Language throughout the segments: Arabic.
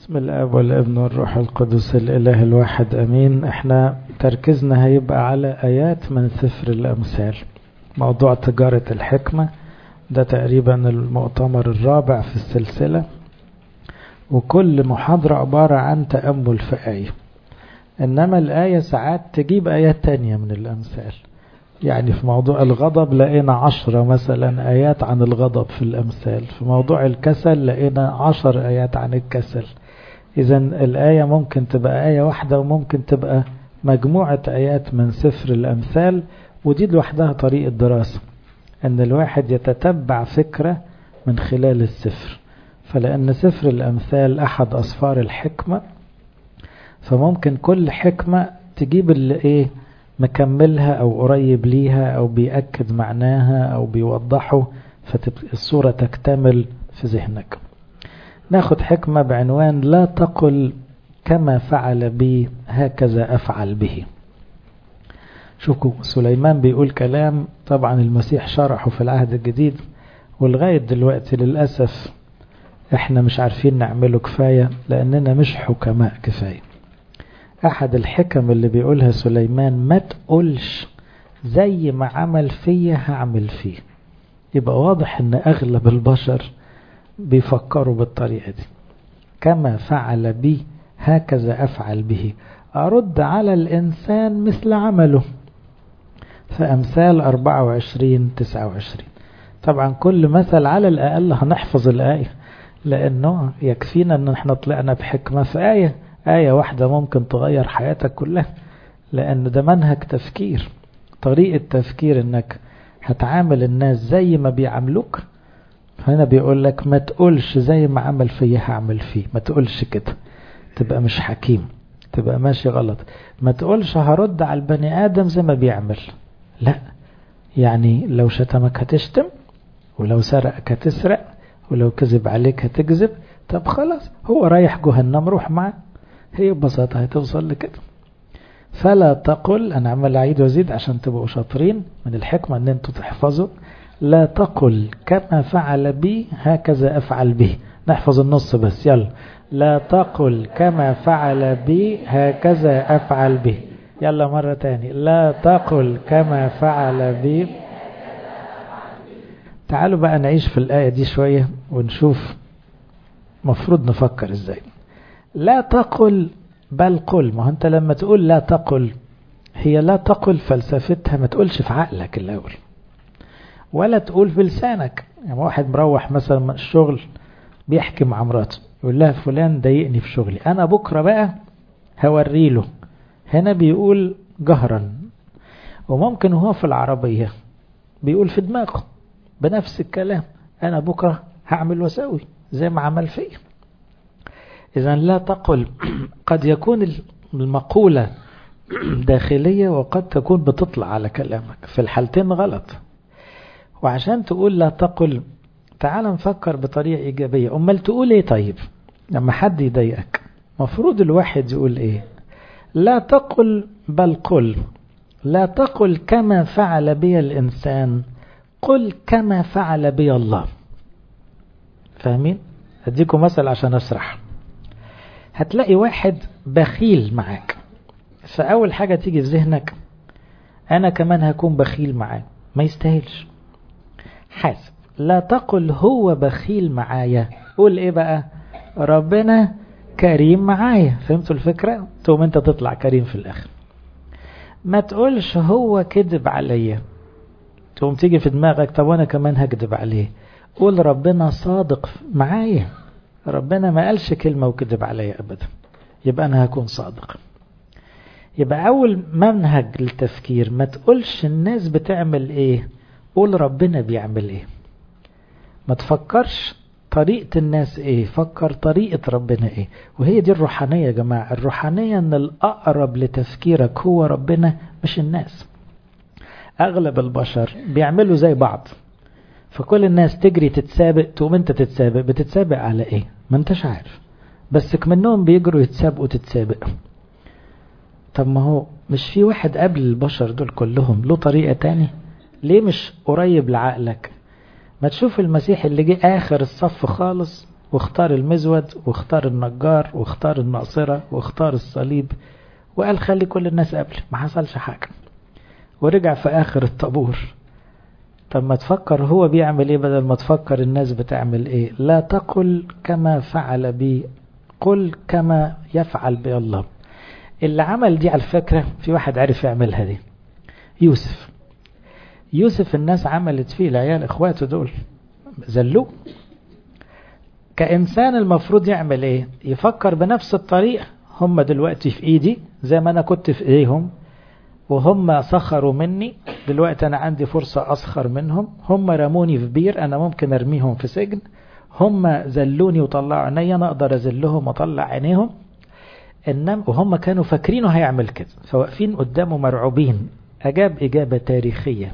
بسم الاب والابن والروح القدس الاله الواحد امين. احنا تركيزنا هيبقى على ايات من سفر الامثال. موضوع تجارة الحكمة ده تقريبا المؤتمر الرابع في السلسلة، وكل محاضرة عبارة عن تأمل في آية، انما الآية ساعات تجيب آيات تانية من الامثال. يعني في موضوع الغضب لقينا 10 مثلا آيات عن الغضب في الأمثال، في موضوع الكسل لقينا 10 آيات عن الكسل. إذا الآية ممكن تبقى آية واحدة وممكن تبقى مجموعة آيات من سفر الأمثال، ودي لوحدها طريقة دراسة، أن الواحد يتتبع فكرة من خلال السفر. فلأن سفر الأمثال أحد أسفار الحكمة، فممكن كل حكمة تجيب اللي إيه مكملها أو قريب ليها أو بيأكد معناها أو بيوضحه، فتبقى الصورة تكتمل في ذهنك. ناخد حكمة بعنوان لا تقل كما فعل بي هكذا أفعل به. شوفوا سليمان بيقول كلام طبعا المسيح شرحه في العهد الجديد، ولغاية دلوقتي للأسف احنا مش عارفين نعمله كفاية لأننا مش حكماء كفاية. أحد الحكم اللي بيقولها سليمان ما تقولش زي ما عمل فيه هعمل فيه. يبقى واضح ان أغلب البشر بيفكروا بالطريقة دي، كما فعل بي هكذا أفعل به، أرد على الإنسان مثل عمله. فأمثال 24-29. طبعا كل مثل على الأقل هنحفظ الآية، لأنه يكفينا أن احنا طلعنا بحكمة في آية واحدة ممكن تغير حياتك كلها، لأن ده منهج تفكير، طريقة تفكير أنك هتعامل الناس زي ما بيعاملوك. هنا بيقول لك ما تقولش زي ما عمل فيه هعمل فيه، ما تقولش كده، تبقى مش حكيم، تبقى ماشي غلط. ما تقولش هرد على البني آدم زي ما بيعمل، لا، يعني لو شتمك هتشتم، ولو سرقك هتسرق، ولو كذب عليك هتكذب. طب خلاص هو رايح جهنم روح معاه، هي ببساطة هتوصل لكده. فلا تقل، أنا عمال أعيد وأزيد عشان تبقوا شاطرين من الحكمة أن أنتوا تحفظوا. لا تقل كما فعل بي هكذا أفعل به. نحفظ النص بس، يلا. لا تقل كما فعل بي هكذا أفعل به. يلا مرة تاني، لا تقل كما فعل بي. تعالوا بقى نعيش في الآية دي شوية ونشوف مفروض نفكر إزاي. لا تقل بل قل. ما أنت لما تقول لا تقل، هي لا تقل فلسفتها ما تقولش في عقلك الأول، ولا تقول في لسانك. يعني واحد مروح مثلا من الشغل بيحكي مع مراته، يقول لها فلان ضايقني في شغلي، أنا بكرة بقى هوري له. هنا بيقول جهرا، وممكن هو في العربية بيقول في دماغه بنفس الكلام، أنا بكرة هعمل وسوي زي ما عمل فيه. إذن لا تقل قد يكون المقولة داخلية وقد تكون بتطلع على كلامك، في الحالتين غلط. وعشان تقول لا تقل، تعال نفكر بطريقة إيجابية. أمال تقول إيه طيب لما حد يضايقك؟ مفروض الواحد يقول إيه؟ لا تقل بل قل. لا تقل كما فعل بي الإنسان، قل كما فعل بي الله. فاهمين؟ أديكم مثل عشان أشرح. هتلاقي واحد بخيل معاك، فأول حاجة تيجي في ذهنك أنا كمان هكون بخيل معاه، ما يستاهلش. حاسب. لا تقل هو بخيل معايا، قول إيه بقى؟ ربنا كريم معايا. فهمتوا الفكرة؟ تقوم أنت تطلع كريم في الآخر. ما تقولش هو كذب عليا، تقوم تيجي في دماغك طب وأنا كمان هكذب عليه. قول ربنا صادق معايا، ربنا ما قالش كلمة وكذب عليا أبدا، يبقى أنا هكون صادق. يبقى أول منهج للتفكير، ما تقولش الناس بتعمل إيه، قول ربنا بيعمل إيه. ما تفكرش طريقة الناس إيه، فكر طريقة ربنا إيه. وهي دي الروحانية يا جماعة. الروحانية أن الأقرب لتفكيرك هو ربنا مش الناس. أغلب البشر بيعملوا زي بعض، فكل الناس تجري تتسابق، تقوم أنت تتسابق. بتتسابق على إيه؟ ما أنتش عارف، بس كمنهم بيجروا يتسابقوا تتسابق. طب ما هو مش في واحد قبل البشر دول كلهم له طريقة تاني؟ ليه مش قريب لعقلك؟ ما تشوف المسيح اللي جه آخر الصف خالص واختار المزود واختار النجار واختار الناصرة واختار الصليب، وقال خلي كل الناس قبلي، ما حصلش حاجة، ورجع في آخر الطابور. طب ما تفكر هو بيعمل ايه بدل ما تفكر الناس بتعمل ايه. لا تقل كما فعل بي، قل كما يفعل بي الله. اللي عمل دي على الفكرة في واحد عارف يعملها دي، يوسف الناس عملت فيه، العيال اخواته دول زلوه. كإنسان المفروض يعمل ايه؟ يفكر بنفس الطريقة، هم دلوقتي في ايدي زي ما انا كنت في ايديهم، وهم سخروا مني، دلوقتي انا عندي فرصة اسخر منهم. هم رموني في بير، انا ممكن ارميهم في سجن. هم زلوني وطلعوا عيني، انا اقدر ازلهم واطلع عينيهم. انما وهم كانوا فاكرينه هيعمل كده، فواقفين قدامه مرعوبين. اجاب اجابة تاريخية،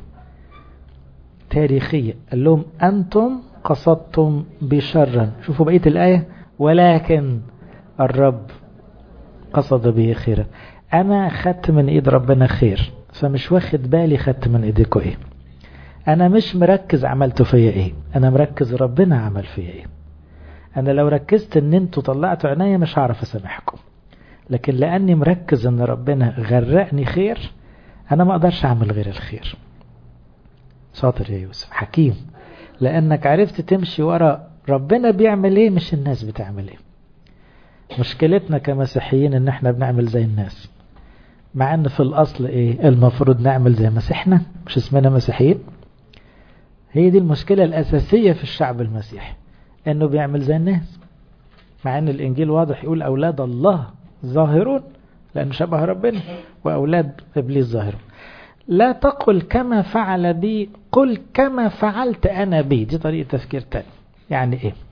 قال لهم انتم قصدتم بشرا، شوفوا بقية الآية، ولكن الرب قصد به خيرا. انا خدت من ايد ربنا خير، فمش واخد بالي خدت من ايديكم ايه. انا مش مركز عملتوا فيا ايه، انا مركز ربنا عمل فيا ايه. انا لو ركزت ان انتوا طلعتوا عينيا مش هعرف اسامحكم، لكن لاني مركز ان ربنا غرقني خير، انا ما اقدرش اعمل غير الخير. شاطر يا يوسف، حكيم، لانك عرفت تمشي ورا ربنا بيعمل ايه مش الناس بتعمل ايه. مشكلتنا كمسيحيين ان احنا بنعمل زي الناس، مع ان في الاصل ايه المفروض نعمل زي مسيحنا، مش اسمنا مسيحيين. هي دي المشكلة الاساسية في الشعب المسيحي، انه بيعمل زي الناس، مع ان الانجيل واضح يقول اولاد الله ظاهرون، لانه شبه ربنا، واولاد ابليس ظاهرون. لا تقل كما فعل بي، قل كما فعلت انا بي. دي طريقة تفكير تاني. يعني ايه؟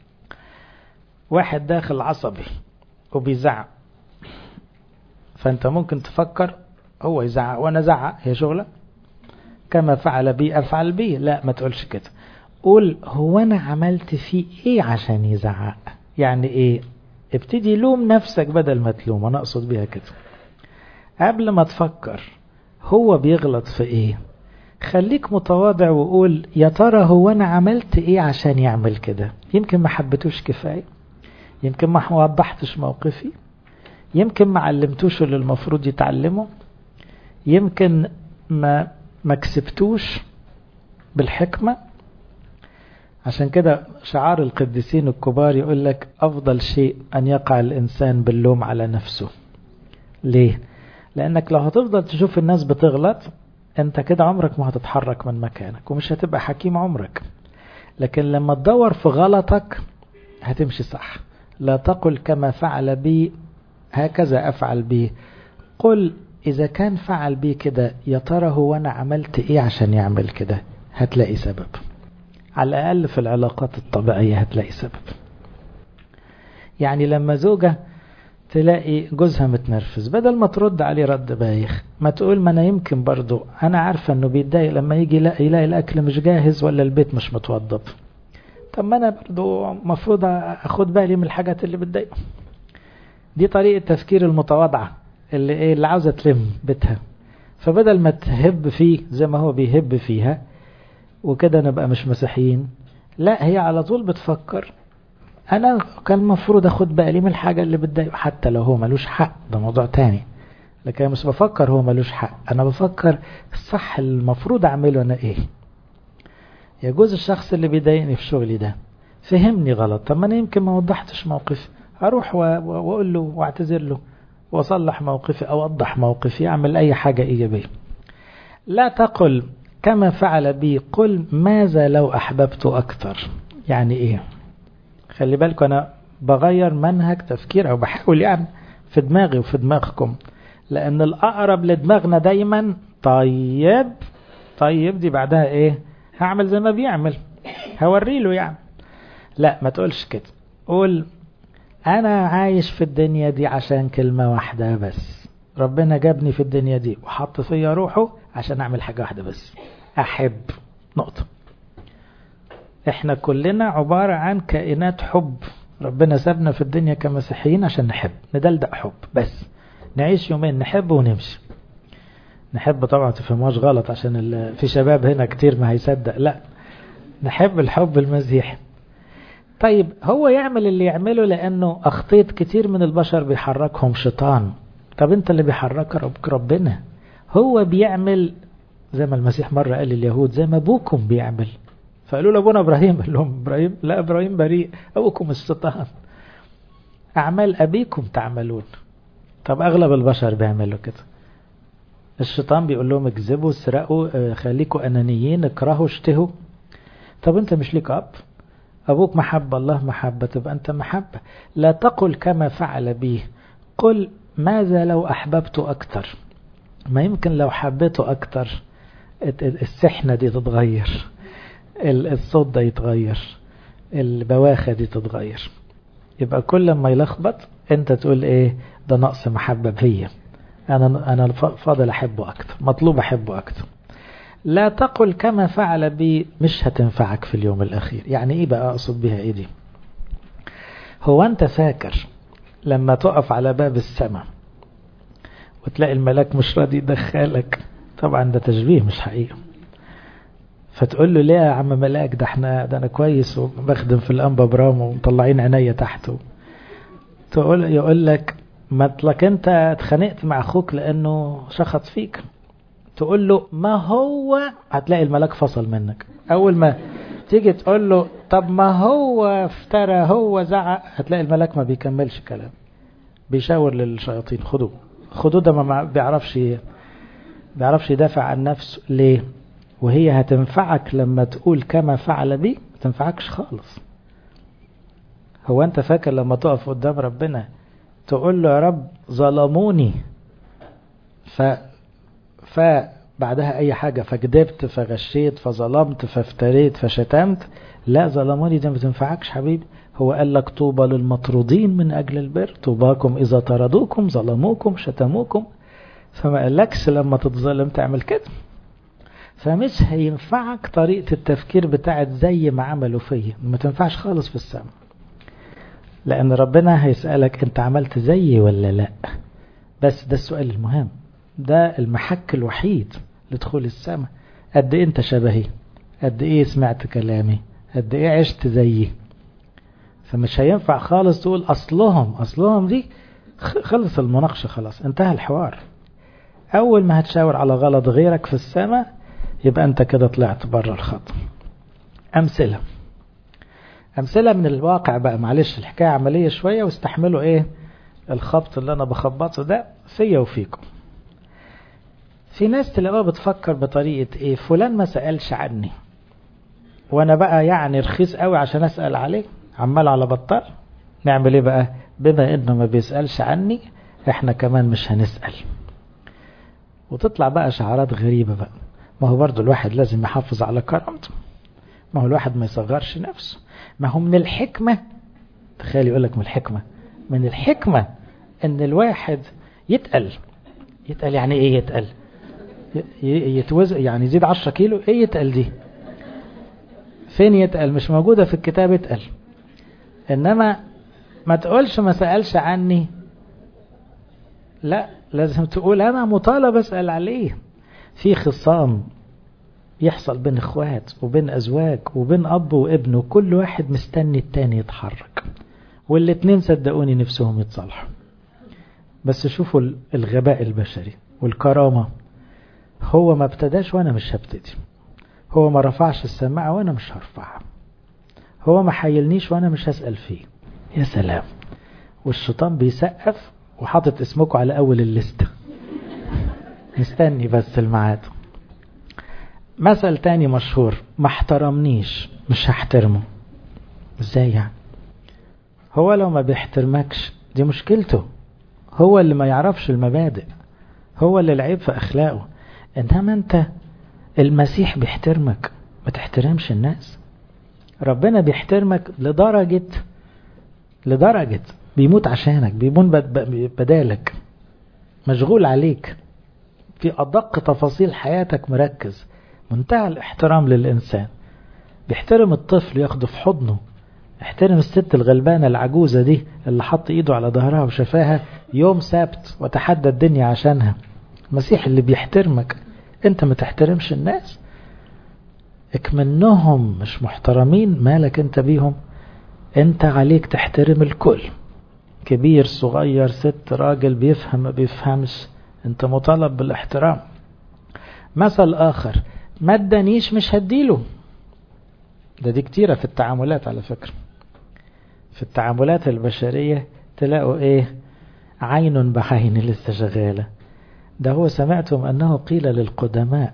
واحد داخل عصبي وبيزعق، فانت ممكن تفكر هو يزعق وانا زعق، هي شغلة. كما فعل بي افعل بي، لا ما تقولش كده. قول هو انا عملت فيه ايه عشان يزعق. يعني ايه؟ ابتدي لوم نفسك بدل ما تلوم. انا اقصد بيها كده، قبل ما تفكر هو بيغلط في ايه، خليك متواضع وقول يا ترى هو انا عملت ايه عشان يعمل كده. يمكن ما حبيتوش كفاية، يمكن ما وضحتش موقفي، يمكن ما علمتوش اللي المفروض يتعلمه، يمكن ما كسبتوش بالحكمة. عشان كده شعار القديسين الكبار يقول لك أفضل شيء أن يقع الإنسان باللوم على نفسه. ليه؟ لأنك لو هتفضل تشوف الناس بتغلط، أنت كده عمرك ما هتتحرك من مكانك ومش هتبقى حكيم عمرك. لكن لما تدور في غلطك هتمشي صح. لا تقل كما فعل بي هكذا أفعل بي، قل إذا كان فعل بي كده يا ترى هو أنا عملت إيه عشان يعمل كده. هتلاقي سبب، على الأقل في العلاقات الطبيعية هتلاقي سبب. يعني لما زوجة تلاقي جوزها متنرفز، بدل ما ترد عليه رد بايخ، ما تقول ما أنا يمكن برضو أنا عارفة أنه بيتضايق لما يجي يلاقي الأكل مش جاهز ولا البيت مش متوضب. طب ما أنا برضو مفروض أخد بالي من الحاجات اللي بتضايقه. دي طريقة تفكير المتواضعة اللي عاوزة تلم بيتها. فبدل ما تهب فيه زي ما هو بيهب فيها وكده نبقى مش مسيحيين، لا هي على طول بتفكر أنا كان المفروض أخد بالي من الحاجة اللي بتضايقه، حتى لو هو ملوش حق ده موضوع تاني. لكن مش بفكر هو ملوش حق، أنا بفكر الصح المفروض أعمله أنا إيه. يجوز الشخص اللي بيضايقني في شغلي ده فهمني غلط، طب ما أنا يمكن ما وضحتش موقفي، أروح وأقول له واعتذر له وأصلح موقفي أو أوضح موقفي، أعمل أي حاجة إيجابية. لا تقل كما فعل بي، قل ماذا لو أحببت أكثر. يعني إيه؟ خلي بالكم أنا بغير منهج تفكير أو بحاول يعني في دماغي وفي دماغكم، لأن الأقرب لدماغنا دايما طيب دي بعدها إيه؟ هعمل زي ما بيعمل، هوري له يعني. لا ما تقولش كده، قول أنا عايش في الدنيا دي عشان كلمة واحدة بس. ربنا جابني في الدنيا دي وحط فيا روحه عشان أعمل حاجة واحدة بس، أحب. نقطة. احنا كلنا عبارة عن كائنات حب. ربنا سابنا في الدنيا كمسيحيين عشان نحب، ندلدق حب بس، نعيش يومين نحب ونمشي. نحب طبعا تفهموش غلط، عشان في شباب هنا كتير ما هيصدق، لا نحب الحب المسيحي. طيب هو يعمل اللي يعمله لأنه أخطيت كتير من البشر بيحركهم شيطان. طب أنت اللي بيحرك ربنا. هو بيعمل زي ما المسيح مرة قال لليهود زي ما أبوكم بيعمل. فقالوا لأبونا إبراهيم، قال لهم إبراهيم لا، إبراهيم بريء، أبوكم الشيطان، أعمال أبيكم تعملون. طب أغلب البشر بيعملوا كده. الشيطان بيقول لهم اكذبوا، اسرقوا، خليكوا أنانيين، اكرهوا، اشتهوا. طب أنت مش ليك أب؟ أبوك محبة، الله محبة، تبقى أنت محبة. لا تقل كما فعل بي، قل ماذا لو أحببته أكتر. ما يمكن لو حبيته أكتر السحنة دي تتغير، الصوت ده يتغير، البواخة دي تتغير. يبقى كل ما يلخبط أنت تقول إيه؟ ده نقص محبة فيا، أنا فاضل أحبه أكتر، مطلوب أحبه أكتر. لا تقل كما فعل بي، مش هتنفعك في اليوم الأخير. يعني إيه بقى؟ أقصد بها إيه دي؟ هو أنت فاكر لما تقف على باب السماء وتلاقي الملاك مش راضي يدخلك؟ طبعا ده تشبيه مش حقيقي. فتقول له ليه يا عم ملاك؟ ده أنا كويس وبخدم في الأنبا برام ومطلعين عينيا تحته. يقول لك مطلق أنت اتخانقت مع أخوك لأنه شخط فيك. تقول له ما هو، هتلاقي الملاك فصل منك. أول ما تيجي تقول له طب ما هو افترى، هو زعق، هتلاقي الملاك ما بيكملش كلام، بيشاور للشياطين خدوه ده ما بيعرفش يدافع عن نفسه. ليه؟ وهي هتنفعك لما تقول كما فعل بي؟ ما تنفعكش خالص. هو أنت فاكر لما تقف قدام ربنا تقول له يا رب ظلموني فبعدها أي حاجة، فكذبت، فغشيت، فظلمت، فافتريت، فشتمت؟ لا، ظلموني دي ما تنفعكش حبيبي. هو قال لك طوبى للمطرودين من أجل البر، طوباكم إذا طردوكم، ظلموكم، شتموكم. فما قالكش لما تتظلم تعمل كده. فمش هينفعك طريقة التفكير بتاعت زي ما عملوا فيا، ما تنفعش خالص في السماء. لأن ربنا هيسألك أنت عملت زيي ولا لا. بس ده السؤال المهم، ده المحك الوحيد لدخول السماء. قد إيه أنت شبهي، قد إيه سمعت كلامي، قد إيه عشت زيي. فمش هينفع خالص تقول أصلهم دي. خلص المناقشة، خلاص انتهى الحوار. أول ما هتشاور على غلط غيرك في السماء يبقى أنت كده طلعت بره الخط. أمثلة من الواقع بقى، معلش الحكاية عملية شوية واستحملوا إيه الخبط اللي أنا بخبطه ده فيا وفيكم. في ناس تلاقوها بتفكر بطريقة إيه؟ فلان ما سألش عني وأنا بقى يعني رخيص قوي عشان أسأل عليه، عمال على بطال. نعمل إيه بقى؟ بما إنه ما بيسألش عني إحنا كمان مش هنسأل. وتطلع بقى شعارات غريبة بقى. ما هو برضو الواحد لازم يحافظ على كرامته، ما هو الواحد ما يصغرش نفسه. ما هو من الحكمة، تخيل يقولك من الحكمة ان الواحد يتقل. يعني ايه يتقل؟ يتوزن، يعني يزيد 10 كيلو. ايه يتقل دي؟ فين يتقل؟ مش موجودة في الكتاب يتقل. انما ما تقولش ما سألش عني، لا، لازم تقول انا مطالب اسأل عليه. في خصام يحصل بين اخوات وبين ازواج وبين اب وابن، وكل واحد مستني التاني يتحرك، والاتنين صدقوني نفسهم يتصالحوا. بس شوفوا الغباء البشري والكرامة. هو ما ابتداش وانا مش هبتدي، هو ما رفعش السماعة وانا مش هرفعها، هو ما حيلنيش وانا مش هسأل فيه. يا سلام. والشيطان بيسقف وحاطط اسمكم على اول الليستة مستني بس الميعاد. مثل تاني مشهور، ما احترمنيش مش هحترمه. ازاي يعني؟ هو لو ما بيحترمكش دي مشكلته، هو اللي ما يعرفش المبادئ، هو اللي العيب في اخلاقه. انما انت المسيح بيحترمك، ما تحترمش الناس. ربنا بيحترمك لدرجة بيموت عشانك، بيموت بدالك، مشغول عليك في أدق تفاصيل حياتك، مركز. منتهى الاحترام للإنسان. بيحترم الطفل ياخده في حضنه، احترم الست الغلبانة العجوزة دي اللي حط ايده على ظهرها وشفاها يوم سبت وتحدى الدنيا عشانها. المسيح اللي بيحترمك، انت ما تحترمش الناس. اكمنهم مش محترمين، مالك انت بيهم؟ انت عليك تحترم الكل، كبير صغير ست راجل، بيفهم ما بيفهمش، انت مطالب بالاحترام. مثل آخر، ما ادانيش مش هديله. دي كتيرة في التعاملات على فكرة، في التعاملات البشرية تلاقوا ايه، عين بعين لسه شغالة. ده هو سمعتم أنه قيل للقدماء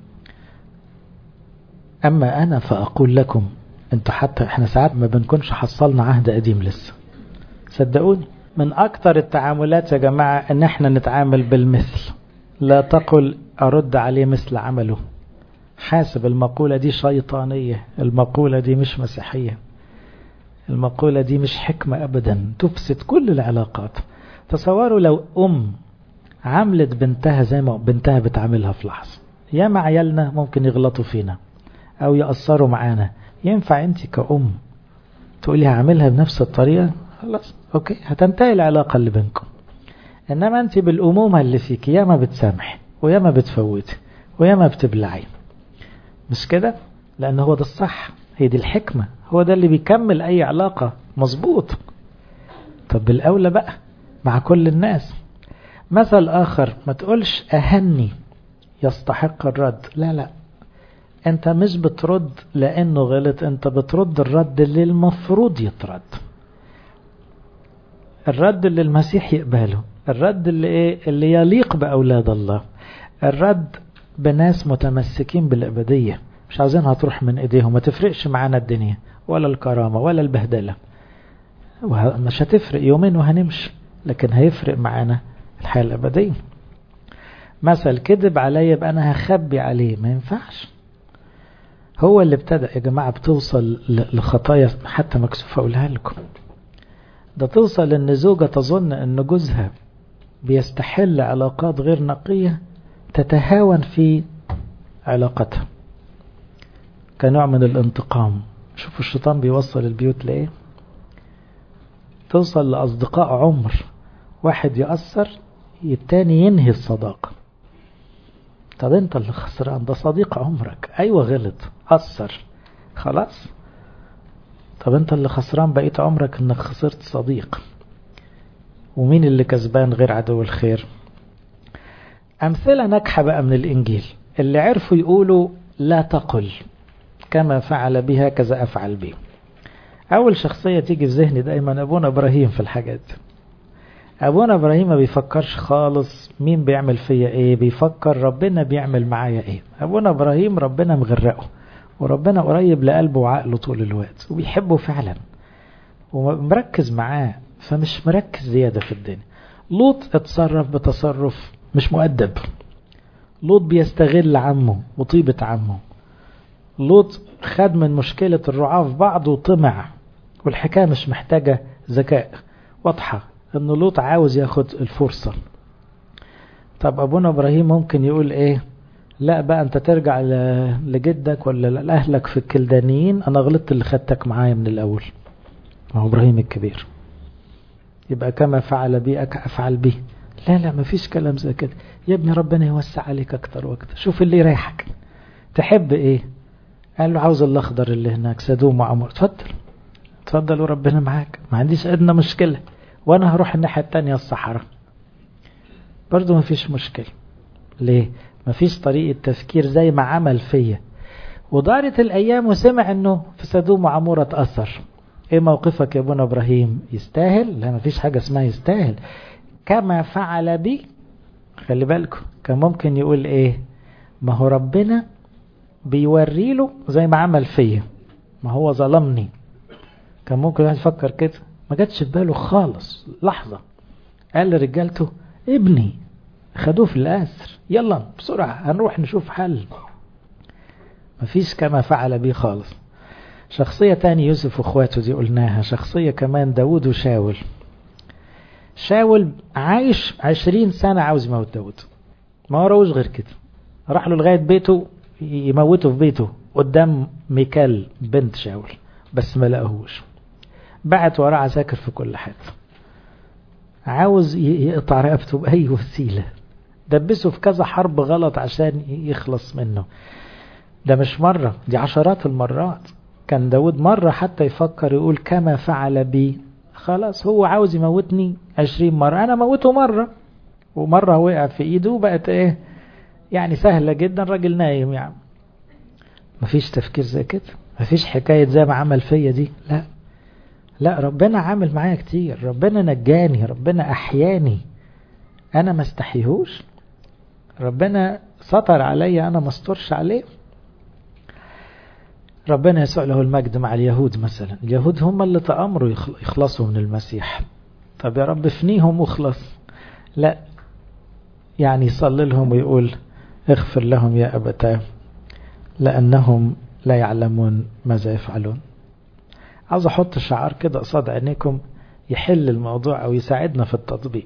أما أنا فأقول لكم. انتوا حتى احنا ساعات ما بنكونش حصلنا عهد قديم لسه، صدقوني. من أكتر التعاملات يا جماعة أن احنا نتعامل بالمثل. لا تقل أرد عليه مثل عمله. حاسب، المقولة دي شيطانية، المقولة دي مش مسيحية، المقولة دي مش حكمة أبدا، تفسد كل العلاقات. تصوروا لو عملت بنتها زي ما بنتها بتعملها في لحظة. يا مع عيالنا ممكن يغلطوا فينا أو يأثروا معانا، ينفع أنت كأم تقولي هعملها بنفس الطريقة؟ خلاص أوكي، هتنتهي العلاقة اللي بينكم. إنما أنت بالأمومة اللي فيك يا ما بتسامحي ويا ما بتفوتي ويا ما بتبلعي، مش كده؟ لأن هو ده الصح، هي دي الحكمة، هو ده اللي بيكمل أي علاقة مظبوط. طب بالأولى بقى مع كل الناس. مثل آخر، ما تقولش أهني يستحق الرد. لا لا، أنت مش بترد لأنه غلط، أنت بترد الرد اللي المفروض يترد، الرد اللي المسيح يقبله، الرد اللي يليق بأولاد الله، الرد بناس متمسكين بالأبدية مش عاوزينها تروح من إيديهم. ما تفرقش معانا الدنيا ولا الكرامة ولا البهدلة، مش هتفرق يومين وهنمشي، لكن هيفرق معانا الحياة الأبدية. مثل، كذب عليا يبقى أنا هخبي عليه، ما ينفعش. هو اللي ابتدأ يا جماعة. بتوصل لخطايا حتى مكسوفة أقولها لكم. ده توصل ان زوجة تظن ان جوزها بيستحل علاقات غير نقية، تتهاون في علاقتها كنوع من الانتقام. شوفوا الشيطان بيوصل البيوت لإيه. توصل لأصدقاء عمر، واحد يأثر التاني ينهي الصداقة. طب انت اللي خسران، ده صديق عمرك، ايوه غلط أثر خلاص. طب انت اللي خسران بقيت عمرك انك خسرت صديق. ومين اللي كسبان غير عدو الخير؟ أمثلة ناجحة بقى من الإنجيل، اللي عرفوا يقولوا لا تقل كما فعل بها كذا أفعل به. أول شخصية تيجي في ذهني دايما أبونا إبراهيم في الحاجات. أبونا إبراهيم ما بيفكرش خالص مين بيعمل فيا إيه، بيفكر ربنا بيعمل معايا إيه. أبونا إبراهيم ربنا مغرقه، وربنا قريب لقلبه وعقله طول الوقت، وبيحبه فعلا ومركز معاه، فمش مركز زيادة في الدنيا. لوط اتصرف بتصرف مش مؤدب. لوط بيستغل عمه وطيبة عمه. لوط خد من مشكلة الرعاة في بعض وطمع، والحكاية مش محتاجة ذكاء، واضحة ان لوط عاوز ياخد الفرصة. طب ابونا ابراهيم ممكن يقول ايه؟ لا بقى انت ترجع لجدك ولا لأهلك في الكلدانيين، انا غلطت اللي خدتك معايا من الاول. ما هو ابراهيم الكبير، يبقى كما فعل بي افعل به. لا لا، مفيش كلام زي كده يا ابني، ربنا يوسع عليك اكتر واكتر، شوف اللي يريحك. تحب ايه؟ قال له عاوز الاخضر اللي هناك، سدوم وعمر. اتفضل وربنا معاك، ما عنديش ادنى مشكلة، وانا هروح الناحية التانية الصحراء برضو مفيش مشكلة. ليه؟ مفيش طريقة تفكير زي ما عمل فيا. ودارت الايام وسمع انه في سدوم وعمورة اتأثر. ايه موقفك يا ابونا ابراهيم؟ يستاهل؟ لا، مفيش حاجة اسمها يستاهل. كما فعل بي. خلي بالكم، كان ممكن يقول ايه؟ ما هو ربنا بيوري له زي ما عمل فيا، ما هو ظلمني. كان ممكن واحد يفكر كده، ما جاتش في باله خالص لحظة. قال لرجالته ابني خدوه في الأسر، يلا بسرعة هنروح نشوف حل. مفيش كما فعل بي خالص. شخصية تاني يوسف واخواته دي قلناها. شخصية كمان داود وشاول. شاول عايش 20 سنة عاوز يموت داود، ما وراهوش غير كده. راح له لغاية بيته يموته في بيته قدام ميكال بنت شاول، بس ما لقاهوش. بعت وراه عساكر في كل حته، عاوز يقطع رقبته بأي وسيلة. دبسه في كذا حرب غلط عشان يخلص منه. ده مش مرة، دي عشرات المرات. كان داود مرة حتى يفكر يقول كما فعل بي، خلاص هو عاوز يموتني 20 مرة، أنا موته مرة، ومرة وقع في إيده بقت إيه يعني سهلة جدا، راجل نايم يعني. مفيش تفكير زي كده، مفيش حكاية زي ما عمل فيا دي، لا لا، ربنا عامل معايا كتير، ربنا نجاني، ربنا أحياني، أنا ما استحيهوش، ربنا سطر علي أنا ما استرش عليه. ربنا يسوع له المجد مع اليهود مثلا، اليهود هم اللي تأمروا يخلصوا من المسيح، طب يا رب افنيهم واخلص، لا يعني يصلي لهم ويقول اغفر لهم يا أبتاه لأنهم لا يعلمون ماذا يفعلون. عاوز احط شعار كده قصاد عينيكم يحل الموضوع او يساعدنا في التطبيق.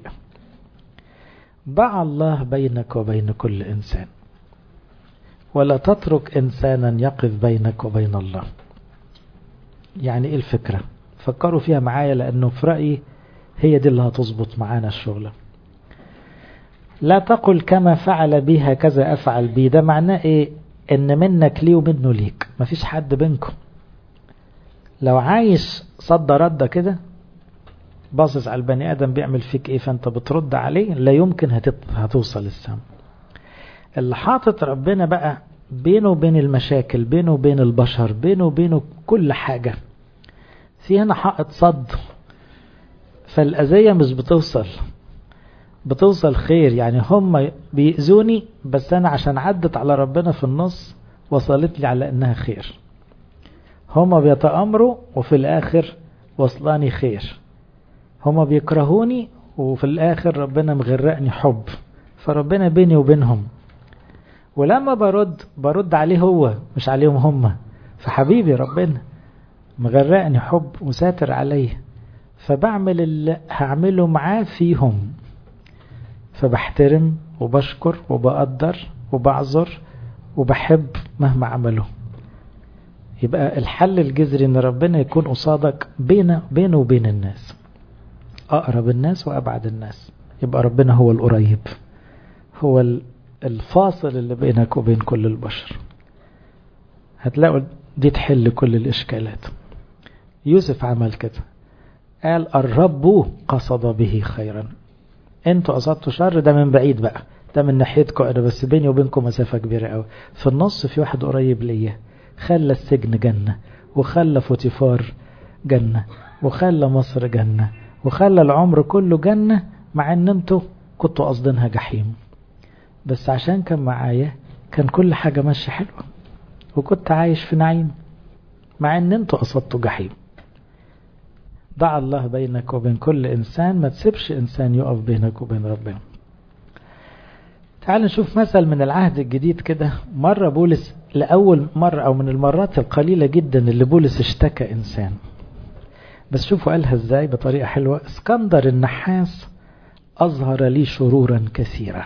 ضع الله بينك وبين كل انسان، ولا تترك انسانا يقف بينك وبين الله. يعني ايه الفكرة؟ فكروا فيها معايا، لانه في رأيي هي دي اللي هتظبط معانا الشغلة. لا تقل كما فعل بي هكذا افعل بي، ده معناه ايه؟ ان منك لي ومنه ليك، مفيش حد بينكم. لو عايش صد رد كده باصص على البني ادم بيعمل فيك ايه فانت بترد عليه، لا يمكن هتوصل السما. اللي حاطط ربنا بقى بينه وبين المشاكل، بينه وبين البشر، بينه وبينه كل حاجة، في هنا حائط صد، فالأذية مش بتوصل خير. يعني هم بيأذوني بس أنا عشان عدت على ربنا في النص وصلت لي على أنها خير. هم بيتأمروا وفي الآخر وصلاني خير. هم بيكرهوني وفي الآخر ربنا مغرقني حب، فربنا بيني وبينهم. ولما برد عليه هو مش عليهم هم، فحبيبي ربنا مغرقني حب وساتر عليه، فبعمل اللي هعمله معاه فيهم، فبحترم وبشكر وبقدر وبعذر وبحب مهما عمله. يبقى الحل الجذري ان ربنا يكون قصادك بينه وبين الناس، اقرب الناس وابعد الناس، يبقى ربنا هو القريب، هو الفاصل اللي بينك وبين كل البشر. هتلاقوا دي تحل كل الاشكالات. يوسف عمل كده، قال الرب قصد به خيرا. انتوا قصدتوا شر، ده من بعيد بقى، ده من ناحيتكم انا، بس بيني وبينكم مسافة كبيرة قوي. في النص في واحد قريب ليا، خلى السجن جنة، وخلى فوتيفار جنة، وخلى مصر جنة، وخلى العمر كله جنة، مع ان انتوا كنتوا قصدينها جحيم، بس عشان كان معايا كان كل حاجة ماشية حلوة وكنت عايش في نعيم، مع ان انتوا قصدتوا جحيم. ضع الله بينك وبين كل انسان، ما تسيبش انسان يقف بينك وبين ربنا. تعال نشوف مثل من العهد الجديد كده. مرة بولس لأول مرة أو من المرات القليلة جدا اللي بولس اشتكى إنسان، بس شوفوا قالها ازاي بطريقة حلوة. اسكندر النحاس أظهر لي شرورا كثيرة.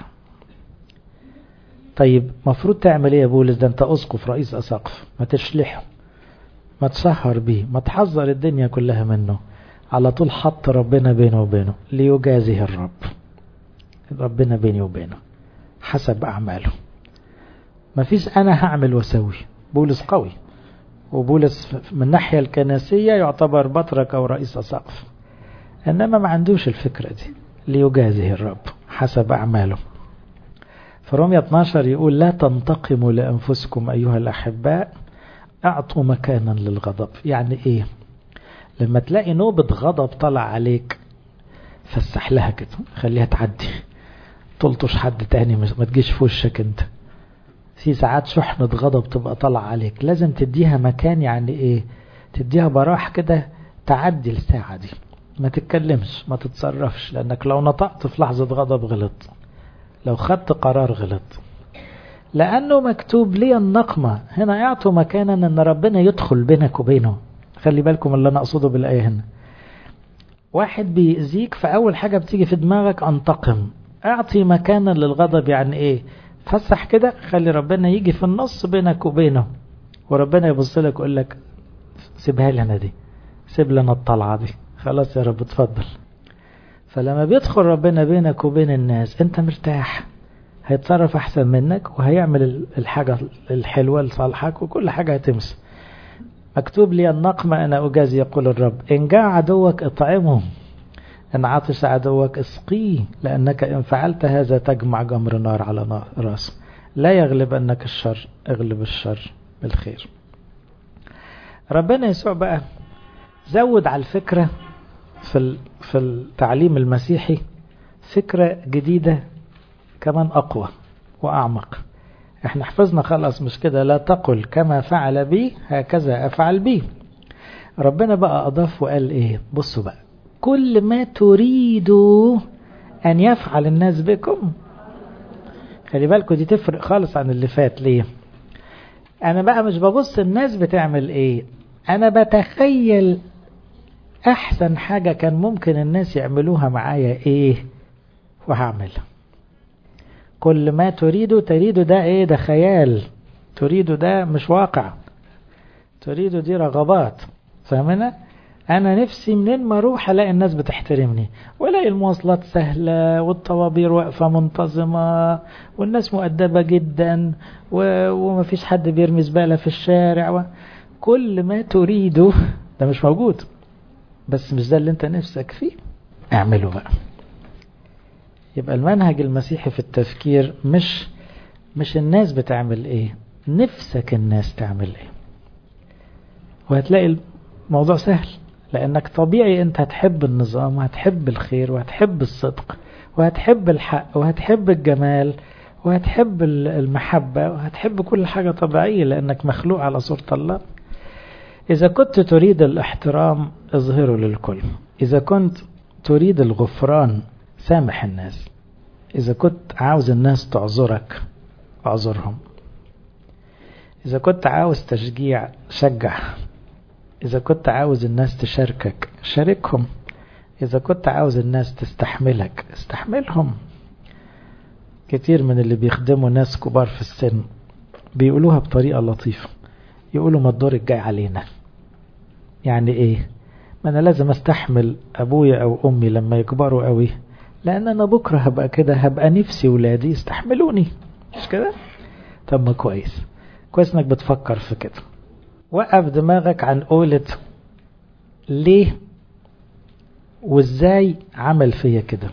طيب مفروض تعمل ايه يا بولس؟ ده انت أسقف رئيس أساقف، ما تشلحه، ما تسهر بيه، ما تحذر الدنيا كلها منه، على طول حط ربنا بينه وبينه، ليجازيه الرب، ربنا بيني وبينه حسب أعماله. ما فيش أنا هعمل وسوي. بولس قوي، وبولس من الناحية الكنسية يعتبر بطرك أو رئيس أساقف، إنما ما عندوش الفكرة دي، ليجازيه الرب حسب أعماله. فرمية 12 يقول لا تنتقموا لأنفسكم أيها الأحباء، أعطوا مكانا للغضب. يعني إيه؟ لما تلاقي نوبة غضب طلع عليك فسح لها كده، خليها تعدي، تلطش حد تاني، ما تجيش في وشك انت. في ساعات شحنة غضب تبقى طلع عليك، لازم تديها مكان. يعني ايه؟ تديها براح كده تعدي الساعة دي، ما تتكلمش، ما تتصرفش، لانك لو نطقت في لحظة غضب غلط، لو خدت قرار غلط، لانه مكتوب لي النقمة. هنا يعطوا مكانا ان ربنا يدخل بينك وبينه. خلي بالكم اللي انا اقصده بالآية هنا. واحد بيأذيك فاول حاجة بتيجي في دماغك انتقم، اعطي مكانا للغضب. يعني ايه؟ فسح كده، خلي ربنا يجي في النص بينك وبينه، وربنا يبص لك ويقول لك سيبها لي انا دي، سيب لنا الطلعة دي، خلاص يا رب اتفضل. فلما بيدخل ربنا بينك وبين الناس انت مرتاح، هيتصرف احسن منك وهيعمل الحاجة الحلوة لصالحك وكل حاجة هتمشي. مكتوب لي النقمة أنا أجازي يقول الرب، إن جاع عدوك اطعمه، إن عطش عدوك اسقيه، لأنك إن فعلت هذا تجمع جمر نار على راسه. لا يغلب أنك الشر، اغلب الشر بالخير. ربنا يسوع بقى زود على الفكرة في التعليم المسيحي فكرة جديدة كمان أقوى وأعمق. احنا حفظنا خلاص مش كده، لا تقل كما فعل بي هكذا أفعل بي. ربنا بقى أضاف وقال إيه؟ بصوا بقى، كل ما تريدوا أن يفعل الناس بكم. خلي بالكم دي تفرق خالص عن اللي فات. ليه؟ أنا بقى مش ببص الناس بتعمل إيه، أنا بتخيل أحسن حاجة كان ممكن الناس يعملوها معايا إيه وهعملها. كل ما تريدوا ده إيه؟ ده خيال. تريدوا ده مش واقع. تريدوا دي رغبات. فاهمنا؟ أنا نفسي منين ما أروح ألاقي الناس بتحترمني، وألاقي المواصلات سهلة والطوابير واقفة منتظمة والناس مؤدبة جدا ومفيش حد بيرمي زبالة في الشارع. كل ما تريده ده مش موجود، بس مش ده اللي انت نفسك فيه، اعمله بقى. يبقى المنهج المسيحي في التفكير مش الناس بتعمل ايه، نفسك الناس تعمل ايه. وهتلاقي الموضوع سهل، لانك طبيعي انت هتحب النظام وهتحب الخير وهتحب الصدق وهتحب الحق وهتحب الجمال وهتحب المحبة وهتحب كل حاجة طبيعية، لانك مخلوق على صورة الله. إذا كنت تريد الاحترام اظهره للكل، إذا كنت تريد الغفران سامح الناس، إذا كنت عاوز الناس تعذرك اعذرهم، إذا كنت عاوز تشجيع شجع، إذا كنت عاوز الناس تشاركك شاركهم، إذا كنت عاوز الناس تستحملك استحملهم. كتير من اللي بيخدموا ناس كبار في السن بيقولوها بطريقة لطيفة، يقولوا ما الدور الجاي علينا. يعني ايه؟ ما انا لازم استحمل ابويا او امي لما يكبروا قوي، لان انا بكرة هبقى كده، هبقى نفسي ولادي يستحملوني، مش كده؟ طب ما كويس انك بتفكر في كده. وقف دماغك عن قولة ليه وازاي عمل فيا كده.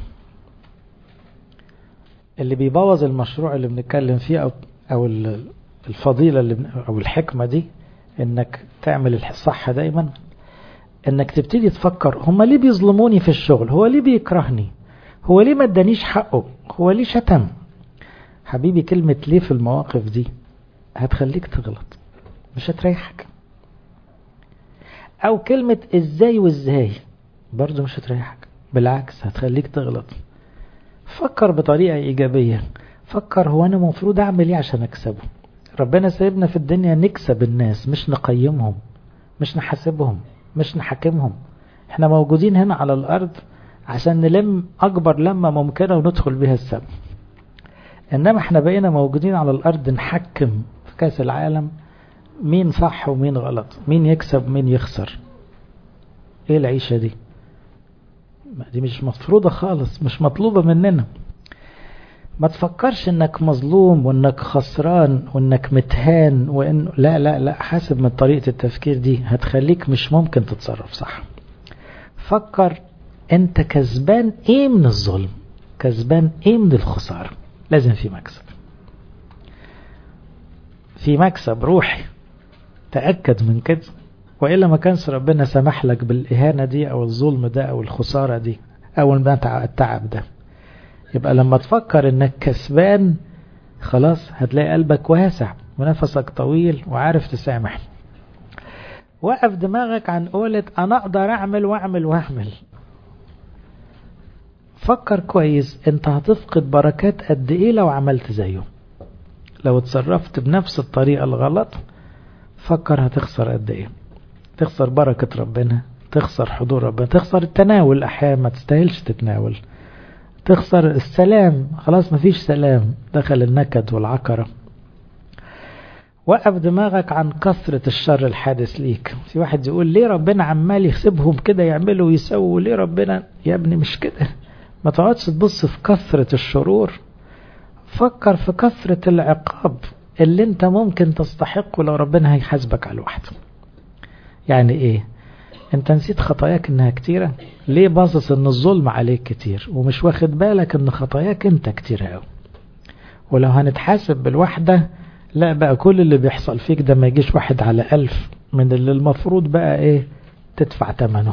اللي بيبوظ المشروع اللي بنتكلم فيه او الفضيلة او الحكمة دي، انك تعمل الصح دايما، انك تبتدي تفكر هما ليه بيظلموني في الشغل، هو ليه بيكرهني، هو ليه ما ادانيش حقه، هو ليه شتم. حبيبي كلمة ليه في المواقف دي هتخليك تغلط، مش هتريحك. او كلمة ازاي وازاي برضو مش هتريحك، بالعكس هتخليك تغلط. فكر بطريقة ايجابية، فكر هو انا مفروض اعمل ايه عشان اكسبه. ربنا سايبنا في الدنيا نكسب الناس، مش نقيمهم، مش نحاسبهم، مش نحاكمهم. احنا موجودين هنا على الارض عشان نلم اكبر لمة ممكنة وندخل بها السبب. انما احنا بقينا موجودين على الارض نحكم في كاس العالم مين صح ومين غلط، مين يكسب ومين يخسر. ايه العيشة دي؟ دي مش مفروضة خالص، مش مطلوبة مننا. ما تفكرش انك مظلوم وانك خسران وانك متهان وان لا لا لا، حاسب من طريقة التفكير دي هتخليك مش ممكن تتصرف صح. فكر انت كسبان ايه من الظلم، كسبان ايه من الخسارة. لازم في مكسب، في مكسب روحي، تأكد من كده، وإلا ما كانش ربنا سمح لك بالإهانة دي أو الظلم ده أو الخسارة دي أو التعب ده. يبقى لما تفكر إنك كسبان خلاص هتلاقي قلبك واسع ونفسك طويل وعارف تسامح. وقف دماغك عن قولة أنا أقدر أعمل وأعمل وأعمل. فكر كويس أنت هتفقد بركات قد إيه لو عملت زيه. لو اتصرفت بنفس الطريقة الغلط فكر هتخسر قد إيه. تخسر بركة ربنا، تخسر حضور ربنا، تخسر التناول، أحيانا ما تستاهلش تتناول، تخسر السلام، خلاص مفيش سلام، دخل النكد والعكرة. وقف دماغك عن كثرة الشر الحادث ليك. في واحد يقول ليه ربنا عمال يسيبهم كده يعملوا ويسووا، ليه ربنا؟ يا ابني مش كده. ما تقعدش تبص في كثرة الشرور، فكر في كثرة العقاب اللي انت ممكن تستحقه لو ربنا هيحاسبك على الواحد. يعني ايه؟ انت نسيت خطاياك انها كتيرة؟ ليه باصص ان الظلم عليك كتير ومش واخد بالك ان خطاياك انت كتيرة قوي؟ ولو هنتحاسب بالوحدة، لا بقى كل اللي بيحصل فيك ده ما يجيش 1 على 1000 من اللي المفروض بقى ايه تدفع ثمنه.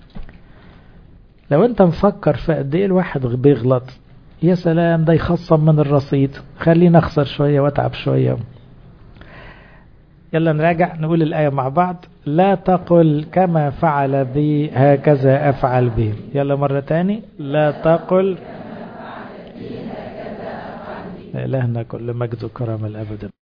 لو انت مفكر في قد ايه الواحد بيغلط، يا سلام ده يخصم من الرصيد، خلينا اخسر شوية واتعب شوية. يلا نراجع نقول الآية مع بعض. لا تقل كما فعل بي هكذا أفعل به. يلا مرة تاني. لا تقل. إلهنا كل مجد وكرم الأبد.